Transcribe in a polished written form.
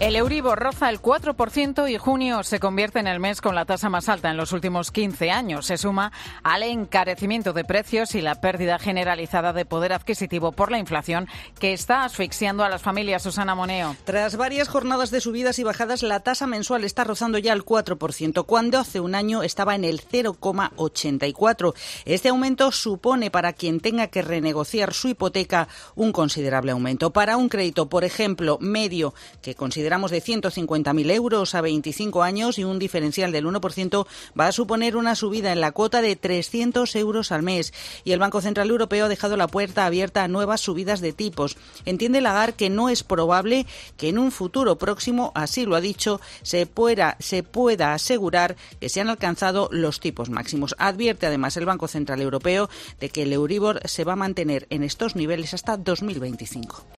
El Euribor roza el 4% y junio se convierte en el mes con la tasa más alta en los últimos 15 años. Se suma al encarecimiento de precios y la pérdida generalizada de poder adquisitivo por la inflación que está asfixiando a las familias. Susana Moneo. Tras varias jornadas de subidas y bajadas, la tasa mensual está rozando ya el 4%, cuando hace un año estaba en el 0,84%. Este aumento supone para quien tenga que renegociar su hipoteca un considerable aumento. Para un crédito, por ejemplo, medio, que consideramos de 150.000 euros a 25 años y un diferencial del 1%, va a suponer una subida en la cuota de 300 euros al mes. Y el Banco Central Europeo ha dejado la puerta abierta a nuevas subidas de tipos. Entiende Lagarde que no es probable que en un futuro próximo, así lo ha dicho, se pueda asegurar que se han alcanzado los tipos máximos. Advierte además el Banco Central Europeo de que el Euribor se va a mantener en estos niveles hasta 2025.